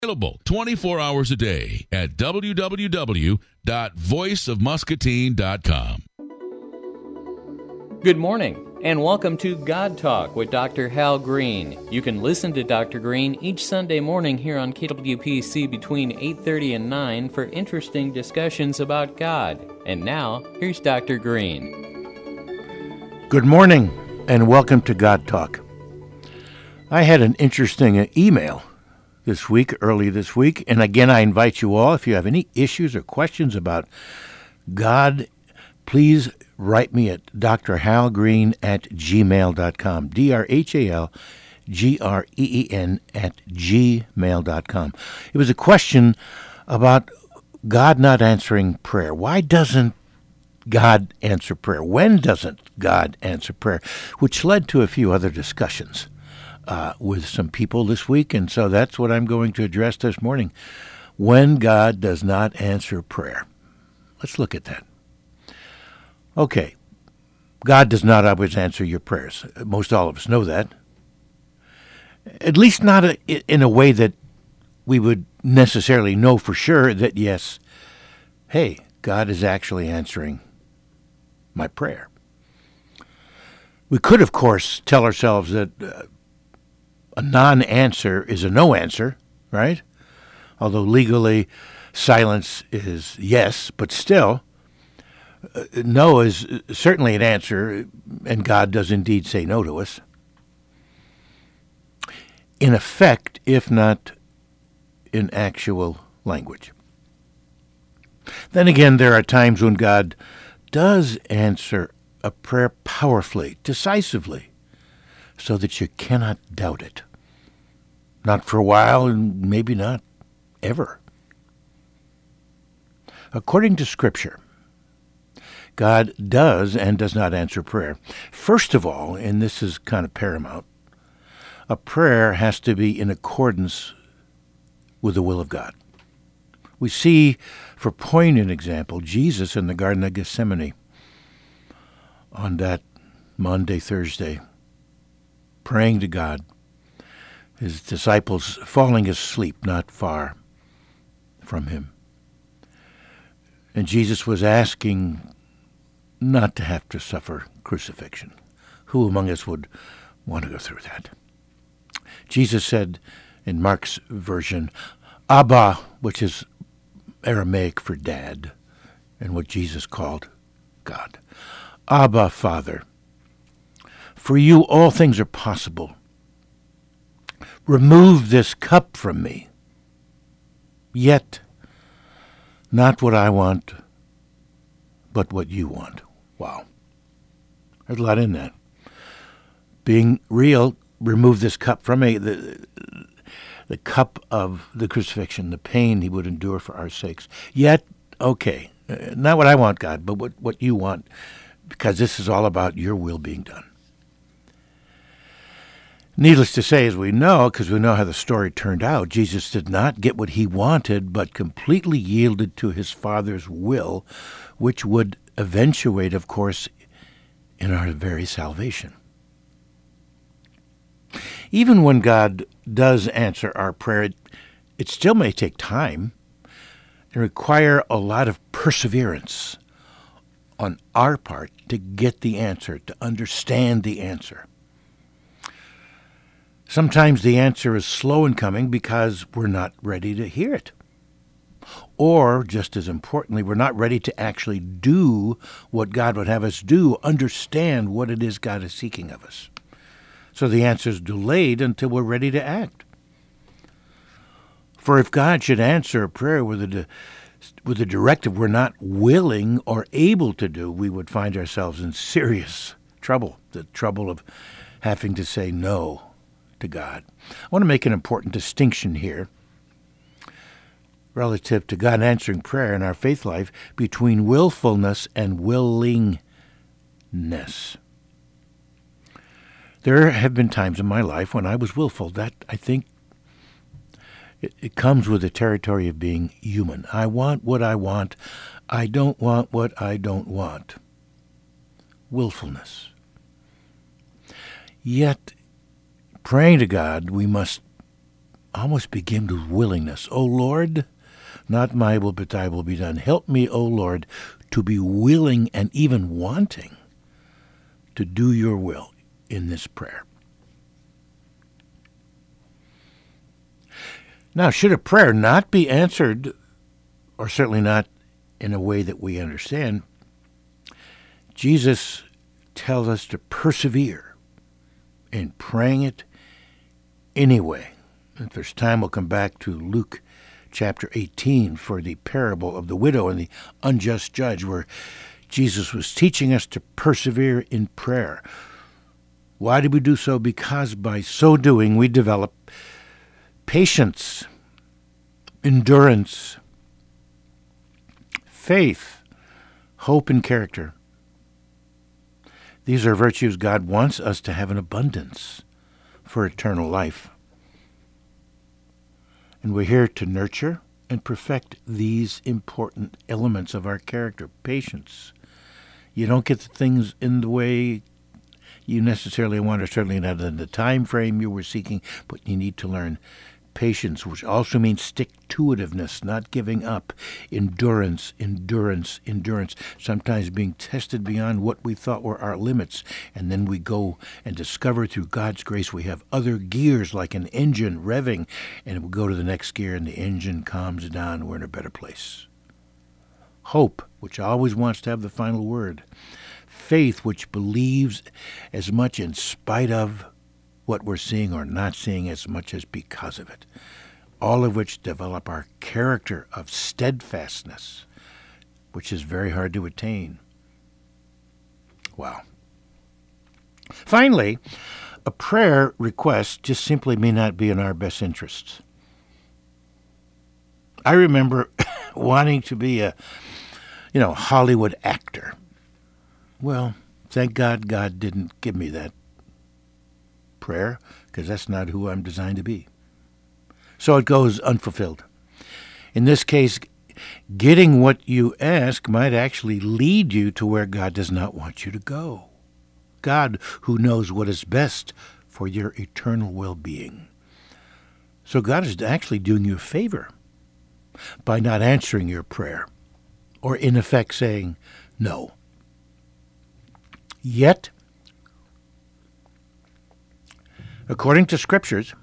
Available 24 hours a day at www.voiceofmuscatine.com. Good morning, and welcome to God Talk with Dr. Hal Green. You can listen to Dr. Green each Sunday morning here on KWPC between 8:30 and 9 for interesting discussions about God. And now, here's Dr. Green. Good morning, and welcome to God Talk. I had an interesting email early this week, and again, I invite you all, if you have any issues or questions about God, please write me at drhalgreen@gmail.com, drhalgreen@gmail.com. It was a question about God not answering prayer. Why doesn't God answer prayer? When doesn't God answer prayer? Which led to a few other discussions with some people this week, and so that's what I'm going to address this morning. When God does not answer prayer. Let's look at that. Okay, God does not always answer your prayers. Most all of us know that. At least not in a way that we would necessarily know for sure that, yes, hey, God is actually answering my prayer. We could, of course, tell ourselves that a non-answer is a no answer, right? Although legally silence is yes, but still, no is certainly an answer, and God does indeed say no to us. In effect, if not in actual language. Then again, there are times when God does answer a prayer powerfully, decisively, so that you cannot doubt it. Not for a while, and maybe not ever. According to Scripture, God does and does not answer prayer. First of all, and this is kind of paramount, a prayer has to be in accordance with the will of God. We see, for poignant example, Jesus in the Garden of Gethsemane on that Monday, Thursday, praying to God, his disciples falling asleep not far from him. And Jesus was asking not to have to suffer crucifixion. Who among us would want to go through that? Jesus said in Mark's version, Abba, which is Aramaic for dad, and what Jesus called God. Abba, Father, for you all things are possible. Remove this cup from me. Yet, not what I want, but what you want. Wow. There's a lot in that. Being real, remove this cup from me, the cup of the crucifixion, the pain he would endure for our sakes. Yet, okay, not what I want, God, but what you want, because this is all about your will being done. Needless to say, as we know, because we know how the story turned out, Jesus did not get what he wanted, but completely yielded to his Father's will, which would eventuate, of course, in our very salvation. Even when God does answer our prayer, it still may take time and require a lot of perseverance on our part to get the answer, to understand the answer. Sometimes the answer is slow in coming because we're not ready to hear it. Or, just as importantly, we're not ready to actually do what God would have us do, understand what it is God is seeking of us. So the answer is delayed until we're ready to act. For if God should answer a prayer with a directive we're not willing or able to do, we would find ourselves in serious trouble, the trouble of having to say no to God. I want to make an important distinction here relative to God answering prayer in our faith life between willfulness and willingness. There have been times in my life when I was willful. That, I think, it comes with the territory of being human. I want what I want. I don't want what I don't want. Willfulness. Yet, praying to God, we must almost begin with willingness. O Lord, not my will, but thy will be done. Help me, O Lord, to be willing and even wanting to do your will in this prayer. Now, should a prayer not be answered, or certainly not in a way that we understand, Jesus tells us to persevere in praying it anyway. If there's time, we'll come back to Luke chapter 18 for the parable of the widow and the unjust judge, where Jesus was teaching us to persevere in prayer. Why did we do so? Because by so doing, we develop patience, endurance, faith, hope, and character. These are virtues God wants us to have in abundance for eternal life. And we're here to nurture and perfect these important elements of our character. Patience. You don't get the things in the way you necessarily want, or certainly not in the time frame you were seeking, but you need to learn patience, which also means stick-to-itiveness, not giving up. Endurance, sometimes being tested beyond what we thought were our limits, and then we go and discover through God's grace we have other gears like an engine revving, and we go to the next gear and the engine calms down and we're in a better place. Hope, which always wants to have the final word. Faith, which believes as much in spite of what we're seeing or not seeing as much as because of it. All of which develop our character of steadfastness, which is very hard to attain. Wow. Finally, a prayer request just simply may not be in our best interests. I remember wanting to be a, Hollywood actor. Well, thank God God didn't give me that prayer, because that's not who I'm designed to be. So it goes unfulfilled. In this case, getting what you ask might actually lead you to where God does not want you to go. God, who knows what is best for your eternal well-being. So God is actually doing you a favor by not answering your prayer, or in effect saying no. Yet, according to Scriptures,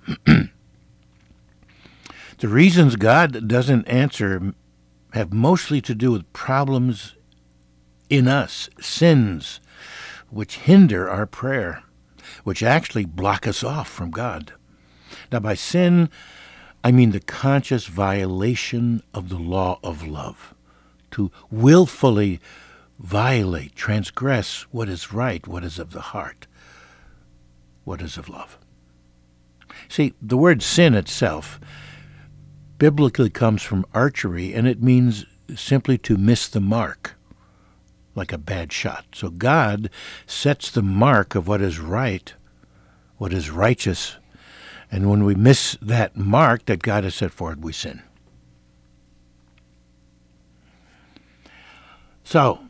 the reasons God doesn't answer have mostly to do with problems in us, sins, which hinder our prayer, which actually block us off from God. Now, by sin, I mean the conscious violation of the law of love, to willfully violate, transgress what is right, what is of the heart, what is of love. See, the word sin itself biblically comes from archery, and it means simply to miss the mark, like a bad shot. So God sets the mark of what is right, what is righteous, and when we miss that mark that God has set forward, we sin. So,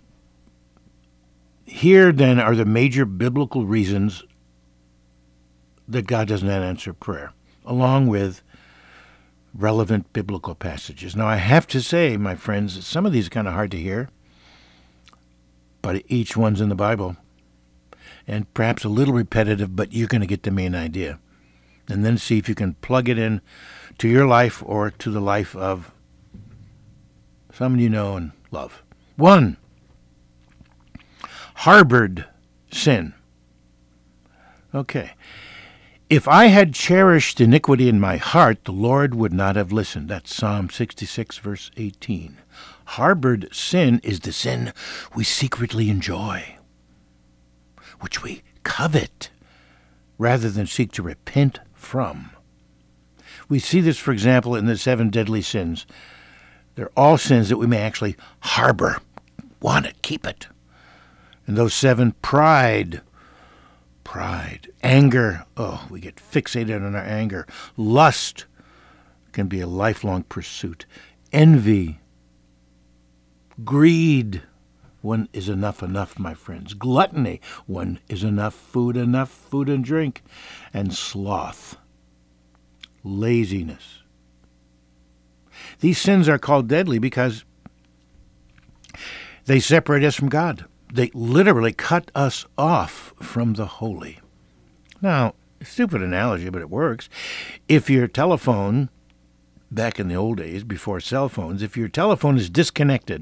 here then are the major biblical reasons that God does not answer prayer, along with relevant biblical passages. Now, I have to say, my friends, that some of these are kind of hard to hear, but each one's in the Bible, and perhaps a little repetitive, but you're going to get the main idea. And then see if you can plug it in to your life or to the life of someone you know and love. 1, harbored sin. Okay. If I had cherished iniquity in my heart, the Lord would not have listened. That's Psalm 66, verse 18. Harbored sin is the sin we secretly enjoy, which we covet, rather than seek to repent from. We see this, for example, in the 7 deadly sins. They're all sins that we may actually harbor, want it, keep it. And those 7, pride, anger, we get fixated on our anger. Lust can be a lifelong pursuit. Envy, greed, when is enough, my friends. Gluttony, when is enough food and drink. And sloth, laziness. These sins are called deadly because they separate us from God. They literally cut us off from the holy. Now, stupid analogy, but it works. If your telephone, back in the old days, before cell phones, if your telephone is disconnected,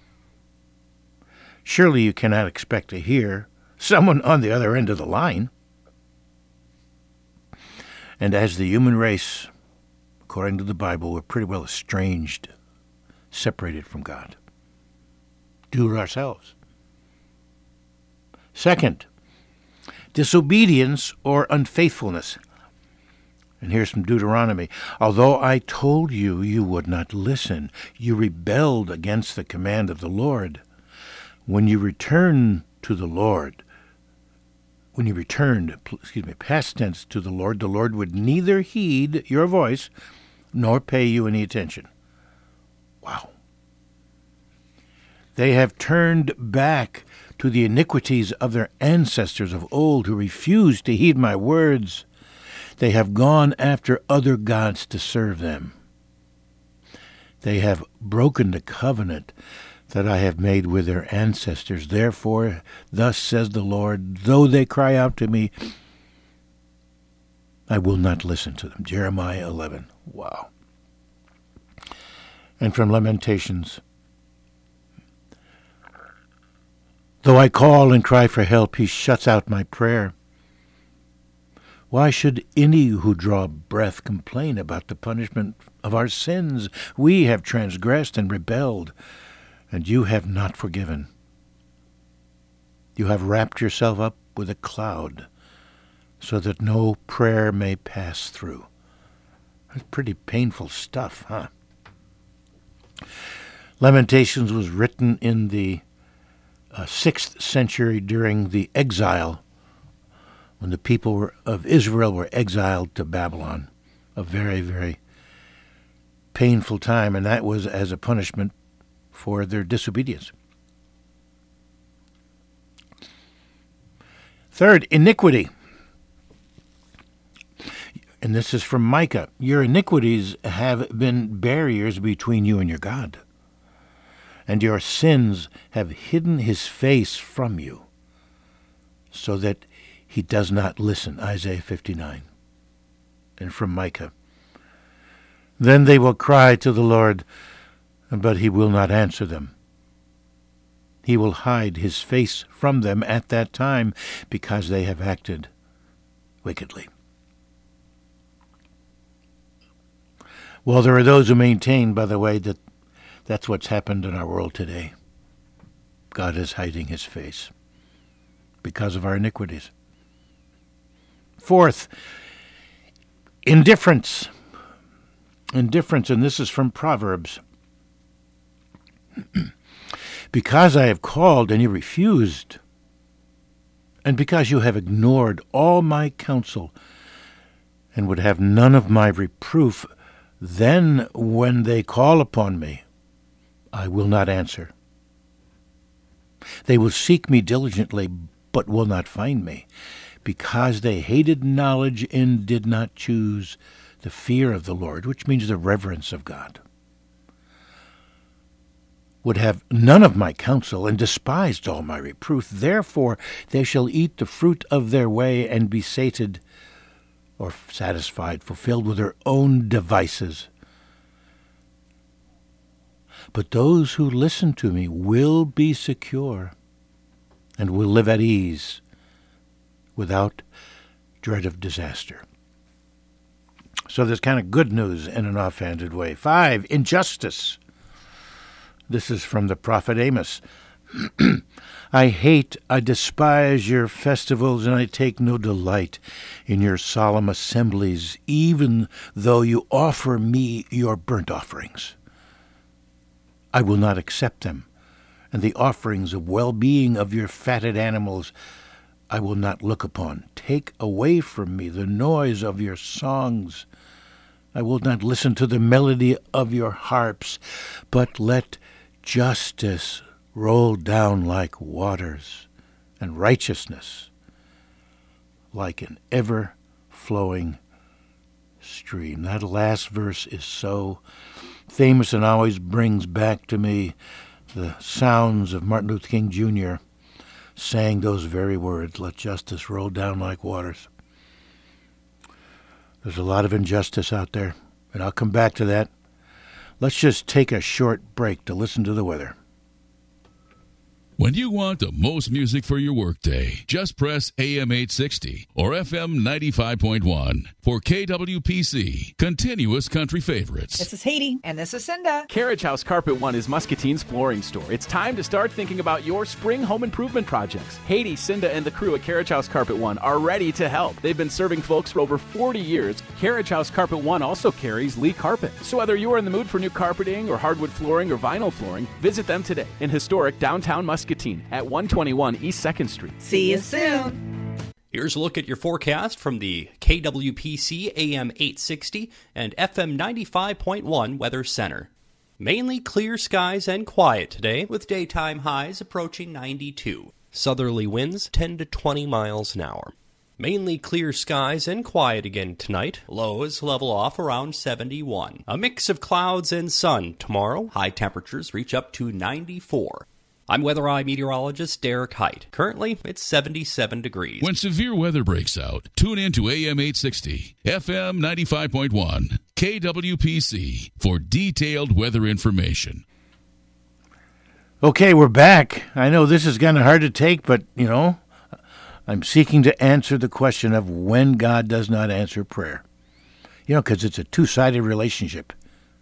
surely you cannot expect to hear someone on the other end of the line. And as the human race, according to the Bible, we're pretty well estranged, separated from God, due to ourselves. Second, disobedience or unfaithfulness. And here's from Deuteronomy. Although I told you, you would not listen. You rebelled against the command of the Lord. When you returned, past tense, to the Lord would neither heed your voice nor pay you any attention. Wow. They have turned back to the iniquities of their ancestors of old who refused to heed my words. They have gone after other gods to serve them. They have broken the covenant that I have made with their ancestors. Therefore, thus says the Lord, though they cry out to me, I will not listen to them. Jeremiah 11. Wow. And from Lamentations, though I call and cry for help, he shuts out my prayer. Why should any who draw breath complain about the punishment of our sins? We have transgressed and rebelled, and you have not forgiven. You have wrapped yourself up with a cloud, so that no prayer may pass through. That's pretty painful stuff, huh? Lamentations was written in the 6th century during the exile, when the people of Israel were exiled to Babylon. A very, very painful time, and that was as a punishment for their disobedience. Third, iniquity. And this is from Micah. Your iniquities have been barriers between you and your God, and your sins have hidden his face from you, so that he does not listen. Isaiah 59. And from Micah. Then they will cry to the Lord, but he will not answer them. He will hide his face from them at that time, because they have acted wickedly. Well, there are those who maintain, by the way, that that's what's happened in our world today. God is hiding his face because of our iniquities. Fourth, indifference. Indifference, and this is from Proverbs. Because I have called and you refused, and because you have ignored all my counsel and would have none of my reproof, then when they call upon me, I will not answer. They will seek me diligently, but will not find me, because they hated knowledge and did not choose the fear of the Lord, which means the reverence of God. Would have none of my counsel and despised all my reproof. Therefore they shall eat the fruit of their way and be sated or satisfied, fulfilled with their own devices. But those who listen to me will be secure and will live at ease without dread of disaster. So there's kind of good news in an offhanded way. 5, injustice. This is from the prophet Amos. I despise your festivals, and I take no delight in your solemn assemblies, even though you offer me your burnt offerings. I will not accept them, and the offerings of well-being of your fatted animals I will not look upon. Take away from me the noise of your songs. I will not listen to the melody of your harps, but let justice roll down like waters, and righteousness like an ever-flowing stream. That last verse is so famous and always brings back to me the sounds of Martin Luther King Jr. saying those very words, let justice roll down like waters. There's a lot of injustice out there, and I'll come back to that. Let's just take a short break to listen to the weather. When you want the most music for your workday, just press AM 860 or FM 95.1 for KWPC, Continuous Country Favorites. This is Haiti. And this is Cinda. Carriage House Carpet One is Muscatine's flooring store. It's time to start thinking about your spring home improvement projects. Haiti, Cinda, and the crew at Carriage House Carpet One are ready to help. They've been serving folks for over 40 years. Carriage House Carpet One also carries Lee Carpet. So whether you're in the mood for new carpeting or hardwood flooring or vinyl flooring, visit them today in historic downtown Muscatine at 121 East 2nd Street. See you soon. Here's a look at your forecast from the KWPC AM 860 and FM 95.1 Weather Center. Mainly clear skies and quiet today, with daytime highs approaching 92. Southerly winds 10 to 20 miles an hour. Mainly clear skies and quiet again tonight. Lows level off around 71. A mix of clouds and sun tomorrow. High temperatures reach up to 94. I'm Weather Eye meteorologist Derek Height. Currently, it's 77 degrees. When severe weather breaks out, tune in to AM 860, FM 95.1, KWPC for detailed weather information. Okay, we're back. I know this is kind of hard to take, but, I'm seeking to answer the question of when God does not answer prayer. Because it's a two-sided relationship.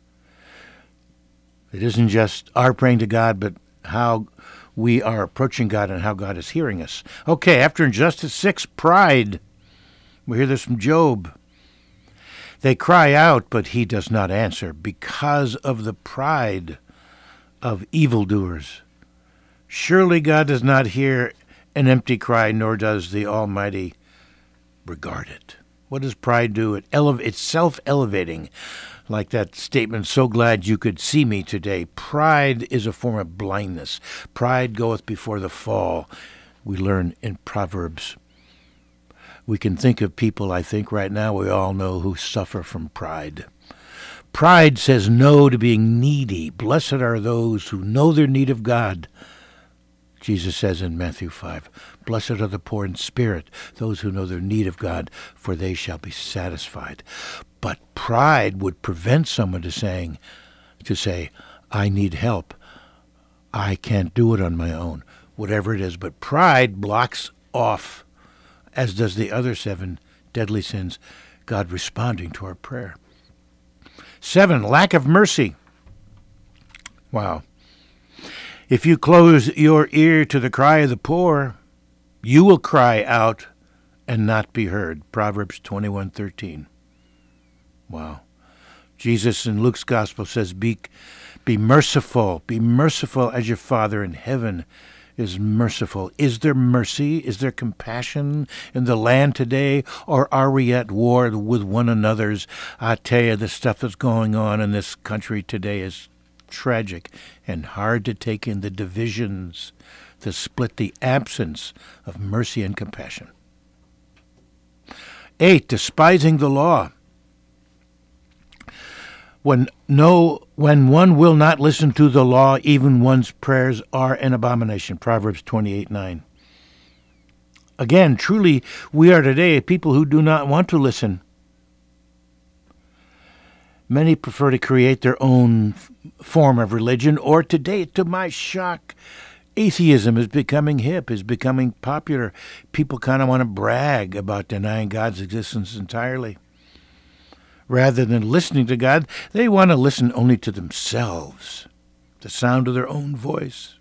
It isn't just our praying to God, but how we are approaching God and how God is hearing us. Okay, after Injustice 6, pride. We hear this from Job. They cry out, but he does not answer because of the pride of evildoers. Surely God does not hear an empty cry, nor does the Almighty regard it. What does pride do? It's self-elevating. Like that statement, so glad you could see me today. Pride is a form of blindness. Pride goeth before the fall. We learn in Proverbs. We can think of people, I think right now we all know, who suffer from pride. Pride says no to being needy. Blessed are those who know their need of God. Jesus says in Matthew 5, blessed are the poor in spirit, those who know their need of God, for they shall be satisfied. But pride would prevent someone to say, I need help. I can't do it on my own, whatever it is. But pride blocks off, as does the other 7 deadly sins, God responding to our prayer. 7, lack of mercy. Wow. If you close your ear to the cry of the poor, you will cry out and not be heard. Proverbs 21:13. Wow. Jesus in Luke's gospel says, be merciful. Be merciful as your Father in heaven is merciful. Is there mercy? Is there compassion in the land today? Or are we at war with one another's? I tell you, the stuff that's going on in this country today is tragic and hard to take in. The divisions, the split, the absence of mercy and compassion. 8, despising the law. When one will not listen to the law, even one's prayers are an abomination. Proverbs 28:9. Again, truly, we are today people who do not want to listen. Many prefer to create their own form of religion, or today, to my shock, atheism is becoming hip, is becoming popular. People kind of want to brag about denying God's existence entirely. Rather than listening to God, they want to listen only to themselves, the sound of their own voice.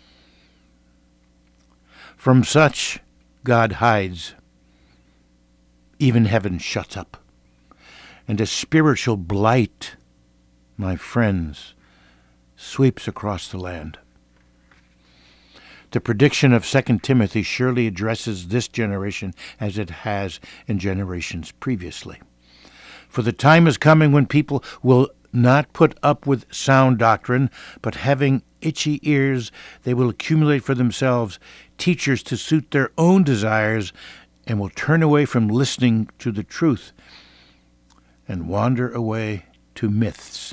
From such, God hides. Even heaven shuts up. And a spiritual blight, my friends, sweeps across the land. The prediction of 2 Timothy surely addresses this generation as it has in generations previously. For the time is coming when people will not put up with sound doctrine, but having itchy ears, they will accumulate for themselves teachers to suit their own desires and will turn away from listening to the truth. and wander away to myths.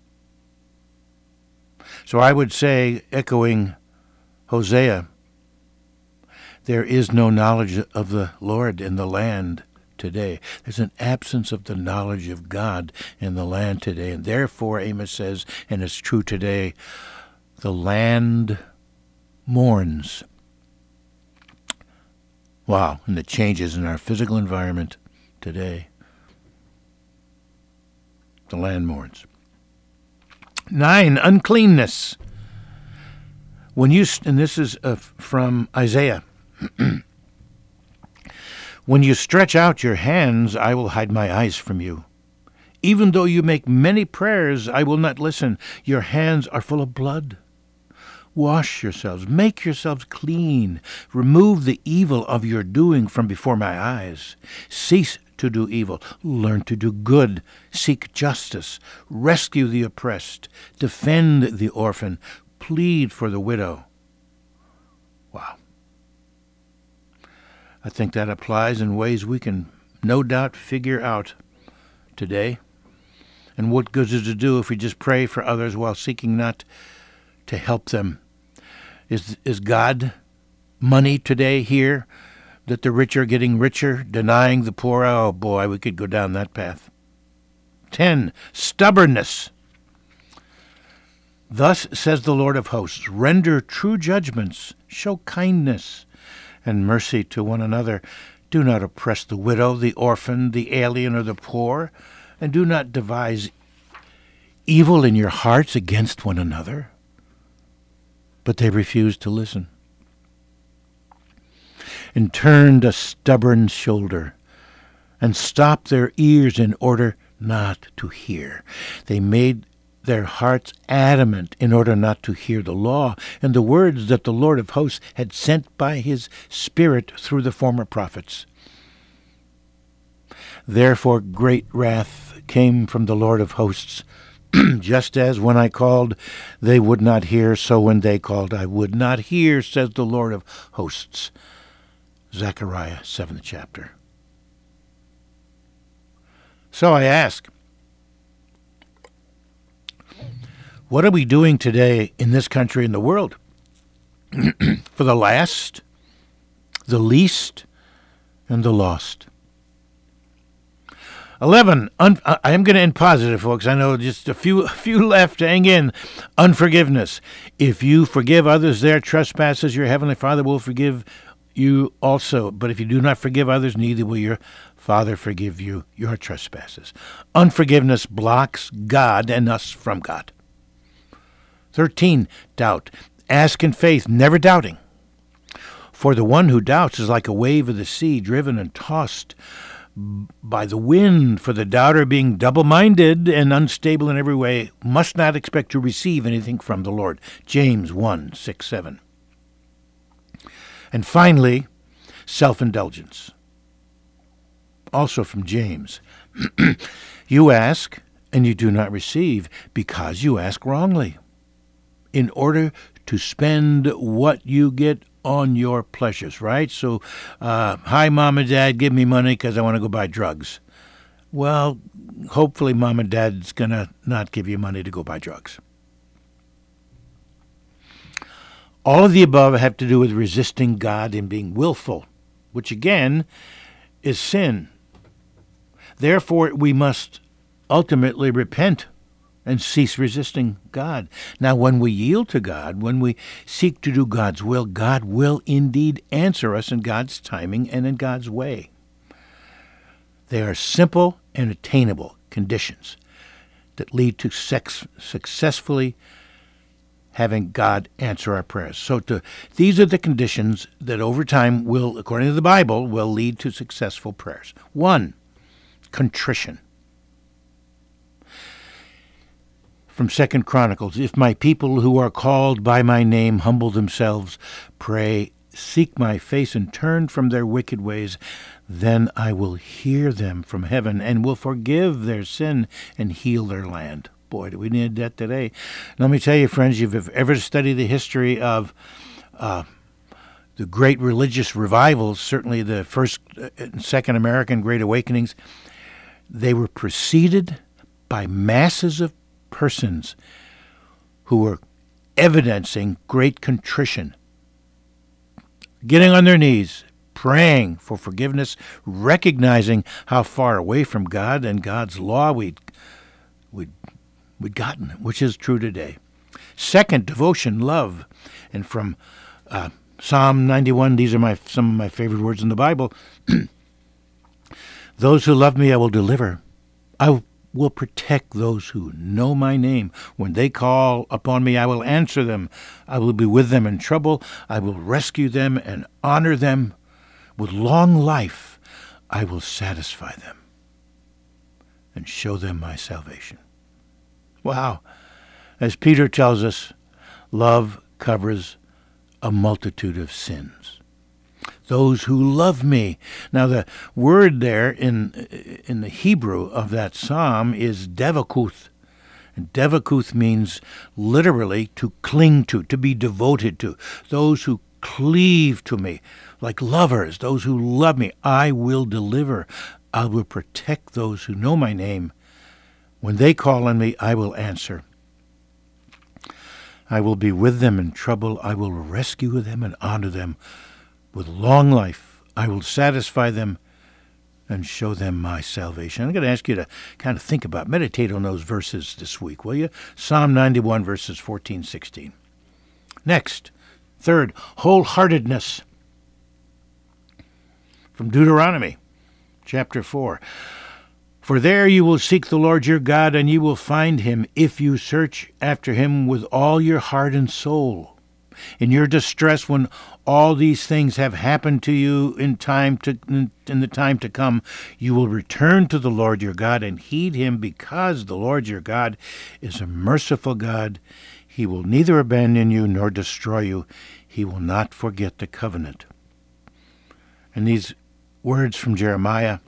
So I would say, echoing Hosea, there is no knowledge of the Lord in the land today. There's an absence of the knowledge of God in the land today. And therefore, Amos says, and it's true today, the land mourns. Wow, and the changes in our physical environment today. The land mourns. 9, uncleanness. When you, and this is from Isaiah, when you stretch out your hands, I will hide my eyes from you. Even though you make many prayers, I will not listen. Your hands are full of blood. Wash yourselves, make yourselves clean. Remove the evil of your doing from before my eyes. Cease to do evil. Learn to do good. Seek justice. Rescue the oppressed. Defend the orphan. Plead for the widow. Wow. I think that applies in ways we can no doubt figure out today. And what good is it to do if we just pray for others while seeking not to help them? Is God money today here, that the rich are getting richer, denying the poor? Oh boy, we could go down that path. 10, stubbornness. Thus says the Lord of hosts, render true judgments, show kindness and mercy to one another. Do not oppress the widow, the orphan, the alien, or the poor, and do not devise evil in your hearts against one another. But they refused to listen, and turned a stubborn shoulder, and stopped their ears in order not to hear. They made their hearts adamant in order not to hear the law and the words that the Lord of hosts had sent by his Spirit through the former prophets. Therefore great wrath came from the Lord of hosts. Just as when I called, they would not hear, so when they called, I would not hear, says the Lord of hosts. Zechariah, 7th chapter. So I ask, what are we doing today in this country and the world for the last, the least, and the lost? 11, I am going to end positive, folks. I know just a few left. Hang in. Unforgiveness. If you forgive others their trespasses, your heavenly Father will forgive you also. But if you do not forgive others, neither will your Father forgive you your trespasses. Unforgiveness blocks God and us from God. 13, doubt. Ask in faith, never doubting. For the one who doubts is like a wave of the sea, driven and tossed by the wind. For the doubter, being double-minded and unstable in every way, must not expect to receive anything from the Lord. James 1, 6, 7. And finally, self-indulgence. Also from James. You ask, and you do not receive, because you ask wrongly, in order to spend what you get on your pleasures, right? So, hi, Mom and Dad, give me money because I want to go buy drugs. Well, hopefully Mom and Dad's going to not give you money to go buy drugs. All of the above have to do with resisting God and being willful, which again is sin. Therefore, we must ultimately repent and cease resisting God. Now, when we yield to God, when we seek to do God's will, God will indeed answer us in God's timing and in God's way. They are simple and attainable conditions that lead to successfully having God answer our prayers. So these are the conditions that over time will, according to the Bible, will lead to successful prayers. 1, contrition. From 2 Chronicles, if my people who are called by my name humble themselves, pray, seek my face, and turn from their wicked ways, then I will hear them from heaven and will forgive their sin and heal their land. Boy, do we need that today. Let me tell you, friends, if you've ever studied the history of the great religious revivals, certainly the first and second American Great Awakenings, They were preceded by masses of persons who were evidencing great contrition, getting on their knees, praying for forgiveness, recognizing how far away from God and God's law we'd gotten, which is true today. Second, devotion, love. And from Psalm 91, these are some of my favorite words in the Bible. Those who love me I will deliver. I will protect those who know my name. When they call upon me, I will answer them. I will be with them in trouble. I will rescue them and honor them. With long life, I will satisfy them and show them my salvation. Wow. As Peter tells us, love covers a multitude of sins. Those who love me. Now the word there in the Hebrew of that psalm is devakuth. And devakuth means literally to cling to be devoted to. Those who cleave to me like lovers, those who love me, I will deliver. I will protect those who know my name. When they call on me, I will answer. I will be with them in trouble. I will rescue them and honor them. With long life, I will satisfy them and show them my salvation. I'm going to ask you to kind of think about, meditate on those verses this week, will you? Psalm 91, verses 14, 16. Next, third, wholeheartedness. From Deuteronomy, chapter 4. For there you will seek the Lord your God, and you will find him if you search after him with all your heart and soul. In your distress, when all these things have happened to you in the time to come, you will return to the Lord your God and heed him, because the Lord your God is a merciful God. He will neither abandon you nor destroy you. He will not forget the covenant. And these words from Jeremiah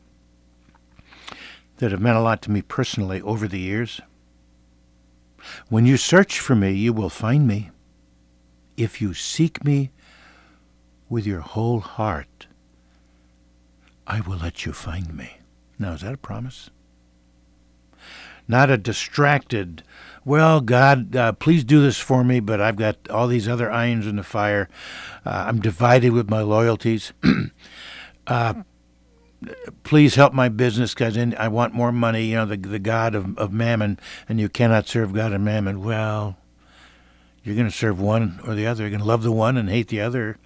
that have meant a lot to me personally over the years. When you search for me, you will find me. If you seek me with your whole heart, I will let you find me. Now, is that a promise? Not a distracted, well, God, please do this for me, but I've got all these other irons in the fire. I'm divided with my loyalties. Please help my business, because I want more money, the God of mammon, and you cannot serve God and mammon. Well, you're going to serve one or the other. You're going to love the one and hate the other.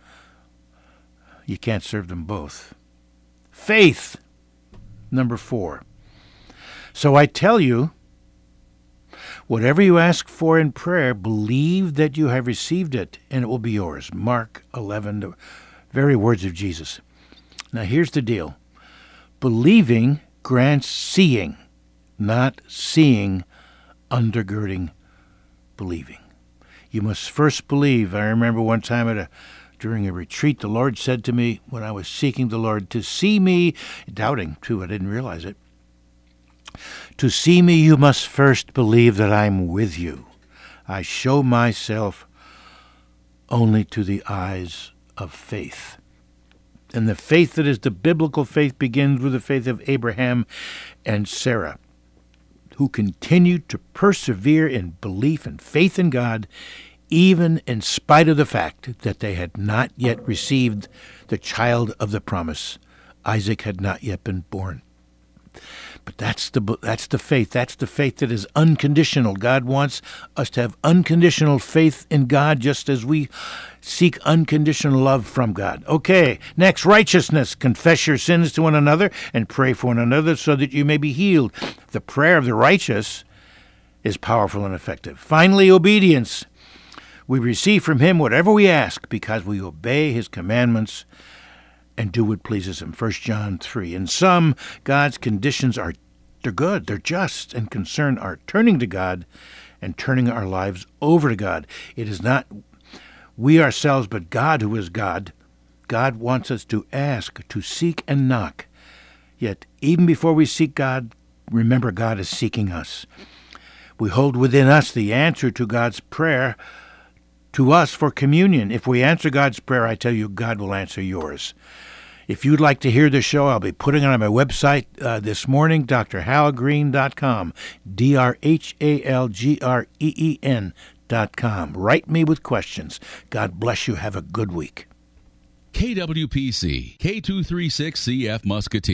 You can't serve them both. Faith, number 4. So I tell you, whatever you ask for in prayer, believe that you have received it, and it will be yours. Mark 11, the very words of Jesus. Now here's the deal. Believing grants seeing, not seeing undergirding believing. You must first believe. I remember one time during a retreat, the Lord said to me when I was seeking the Lord, to see me, doubting too, I didn't realize it. To see me, you must first believe that I'm with you. I show myself only to the eyes of faith. And the faith that is the biblical faith begins with the faith of Abraham and Sarah, who continued to persevere in belief and faith in God, even in spite of the fact that they had not yet received the child of the promise. Isaac had not yet been born. But that's the faith. That's the faith that is unconditional. God wants us to have unconditional faith in God, just as we seek unconditional love from God. Okay, next, righteousness. Confess your sins to one another and pray for one another so that you may be healed. The prayer of the righteous is powerful and effective. Finally, obedience. We receive from him whatever we ask because we obey his commandments and do what pleases him. 1 John 3. In sum, God's conditions they're good, they're just, and concern our turning to God and turning our lives over to God. It is not we ourselves, but God who is God. God wants us to ask, to seek, and knock. Yet, even before we seek God, remember God is seeking us. We hold within us the answer to God's prayer to us for communion. If we answer God's prayer, I tell you, God will answer yours. If you'd like to hear the show, I'll be putting it on my website this morning, drhalgreen.com, drhalgreen.com. Write me with questions. God bless you. Have a good week. KWPC, K236CF Muscatine.